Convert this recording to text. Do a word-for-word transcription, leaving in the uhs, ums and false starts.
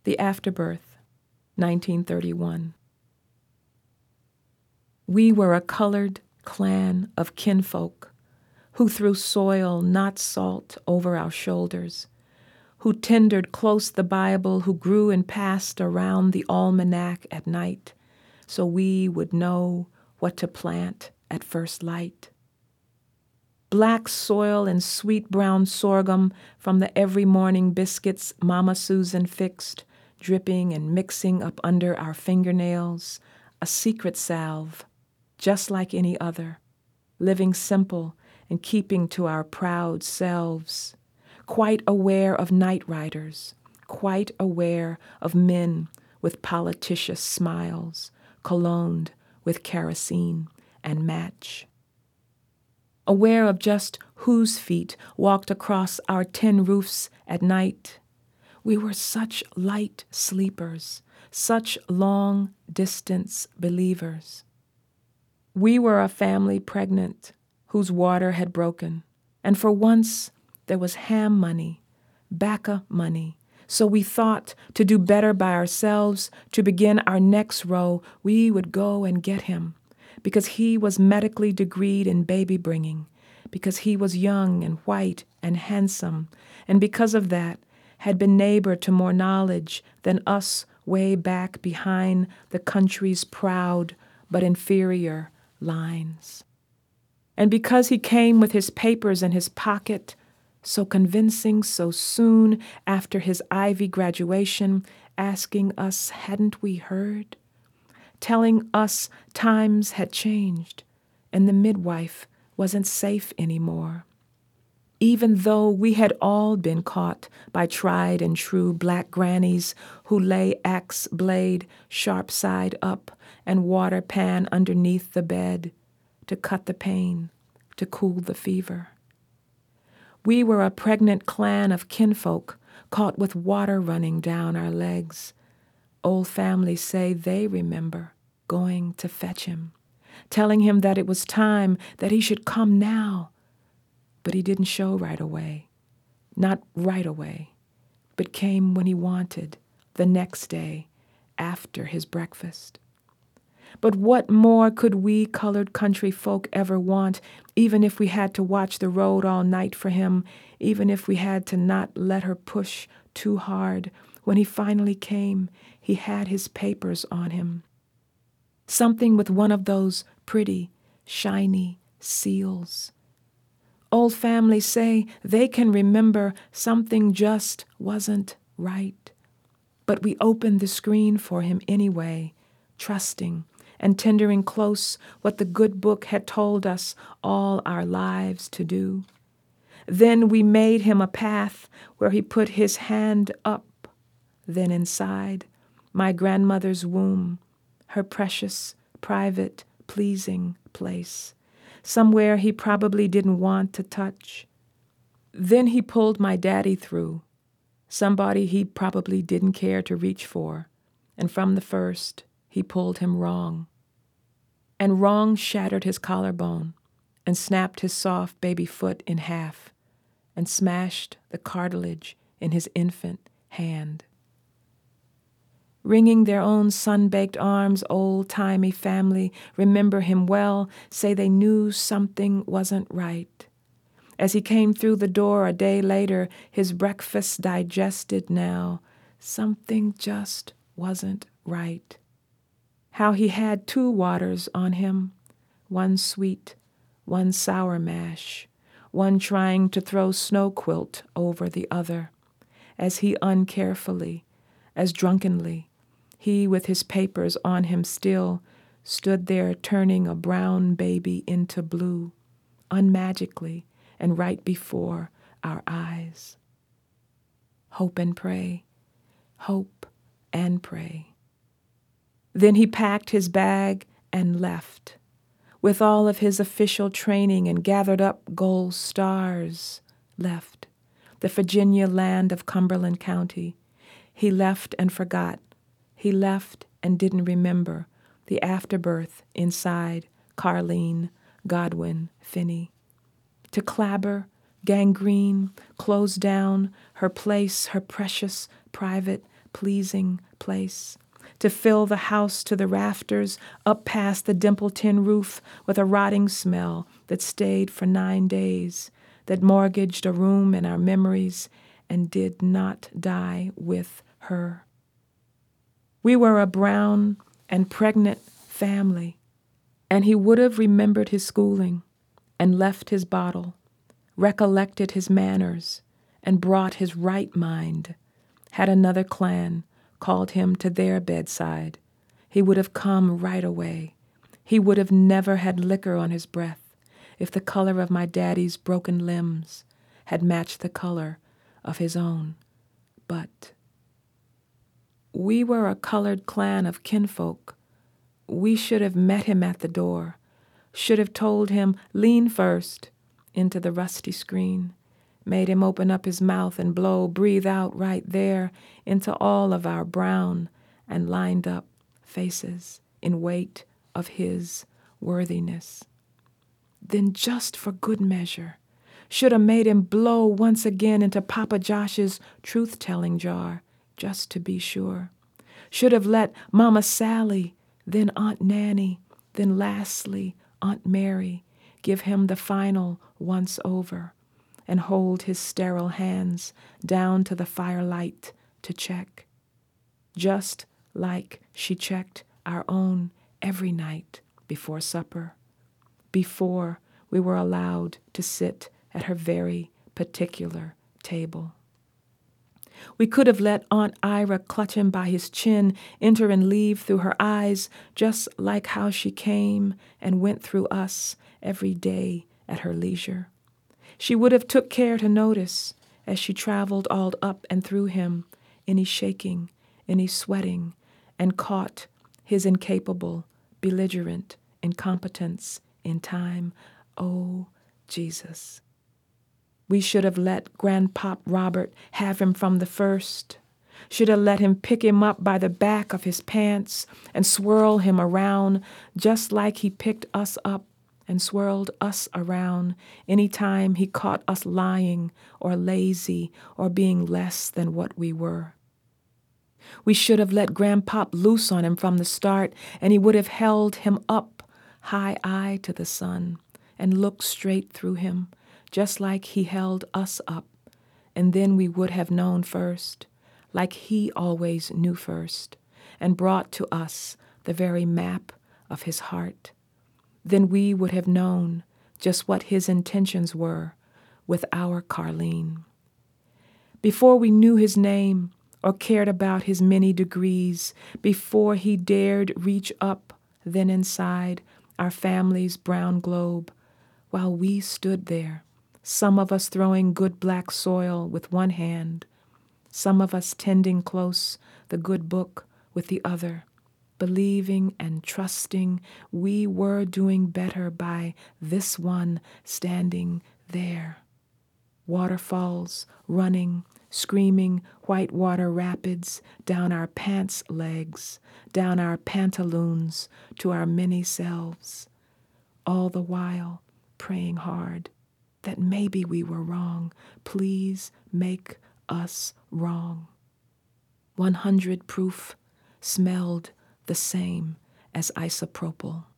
The Afterbirth, nineteen thirty-one. We were a colored clan of kinfolk who threw soil, not salt, over our shoulders, who tendered close the Bible, who grew and passed around the almanac at night, so we would know what to plant at first light. Black soil and sweet brown sorghum from the every morning biscuits Mama Susan fixed, dripping and mixing up under our fingernails, a secret salve, just like any other, living simple and keeping to our proud selves, quite aware of night riders, quite aware of men with politicious smiles, cologned with kerosene and match. Aware of just whose feet walked across our tin roofs at night. We were such light sleepers, such long-distance believers. We were a family pregnant whose water had broken, and for once there was ham money, bacca money, so we thought to do better by ourselves, to begin our next row, we would go and get him, because he was medically degreed in baby bringing, because he was young and white and handsome, and because of that had been neighbor to more knowledge than us way back behind the country's proud but inferior lines. And because he came with his papers in his pocket, so convincing so soon after his Ivy graduation, asking us hadn't we heard, telling us times had changed and the midwife wasn't safe anymore. Even though we had all been caught by tried and true black grannies who lay axe blade sharp side up and water pan underneath the bed to cut the pain, to cool the fever. We were a pregnant clan of kinfolk caught with water running down our legs. Old families say they remember going to fetch him, telling him that it was time, that he should come now. But he didn't show right away, not right away, but came when he wanted, the next day, after his breakfast. But what more could we colored country folk ever want, even if we had to watch the road all night for him, even if we had to not let her push too hard? When he finally came, he had his papers on him. Something with one of those pretty, shiny seals. Old families say they can remember something just wasn't right. But we opened the screen for him anyway, trusting and tendering close what the good book had told us all our lives to do. Then we made him a path where he put his hand up, then inside my grandmother's womb, her precious, private, pleasing place, somewhere he probably didn't want to touch. Then he pulled my daddy through, somebody he probably didn't care to reach for, and from the first, he pulled him wrong. And wrong shattered his collarbone and snapped his soft baby foot in half and smashed the cartilage in his infant hand. Wringing their own sun-baked arms, old-timey family remember him well, say they knew something wasn't right. As he came through the door a day later, his breakfast digested now, something just wasn't right. How he had two waters on him, one sweet, one sour mash, one trying to throw snow quilt over the other, as he uncarefully, as drunkenly, he with his papers on him still, stood there turning a brown baby into blue, unmagically and right before our eyes. Hope and pray, hope and pray. Then he packed his bag and left, with all of his official training and gathered up gold stars, left, the Virginia land of Cumberland County. He left and forgot. He left and didn't remember the afterbirth inside Carleen, Godwin, Finney. To clabber, gangrene, close down, her place, her precious, private pleasing place, to fill the house to the rafters, up past the dimple tin roof with a rotting smell that stayed for nine days, that mortgaged a room in our memories and did not die with her. We were a brown and pregnant family, and he would have remembered his schooling and left his bottle, recollected his manners, and brought his right mind, had another clan called him to their bedside. He would have come right away. He would have never had liquor on his breath if the color of my daddy's broken limbs had matched the color of his own. But we were a colored clan of kinfolk. We should have met him at the door, should have told him, lean first into the rusty screen, made him open up his mouth and blow, breathe out right there into all of our brown and lined up faces in weight of his worthiness. Then just for good measure, should have made him blow once again into Papa Josh's truth-telling jar, just to be sure. Should have let Mama Sally, then Aunt Nanny, then lastly Aunt Mary give him the final once over and hold his sterile hands down to the firelight to check, just like she checked our own every night before supper, before we were allowed to sit at her very particular table. We could have let Aunt Ira clutch him by his chin, enter and leave through her eyes, just like how she came and went through us every day at her leisure. She would have took care to notice, as she traveled all up and through him, any shaking, any sweating, and caught his incapable, belligerent incompetence in time. Oh, Jesus. We should have let Grandpop Robert have him from the first, should have let him pick him up by the back of his pants and swirl him around just like he picked us up and swirled us around any time he caught us lying or lazy or being less than what we were. We should have let Grandpop loose on him from the start, and he would have held him up, high eye to the sun, and looked straight through him, just like he held us up, and then we would have known first, like he always knew first, and brought to us the very map of his heart. Then we would have known just what his intentions were with our Carlene. Before we knew his name or cared about his many degrees, before he dared reach up then inside our family's brown globe, while we stood there, some of us throwing good black soil with one hand, some of us tending close the good book with the other, believing and trusting we were doing better by this one standing there. Waterfalls running, screaming whitewater rapids down our pants legs, down our pantaloons to our many selves, all the while praying hard that maybe we were wrong. Please make us wrong. One hundred proof smelled the same as isopropyl.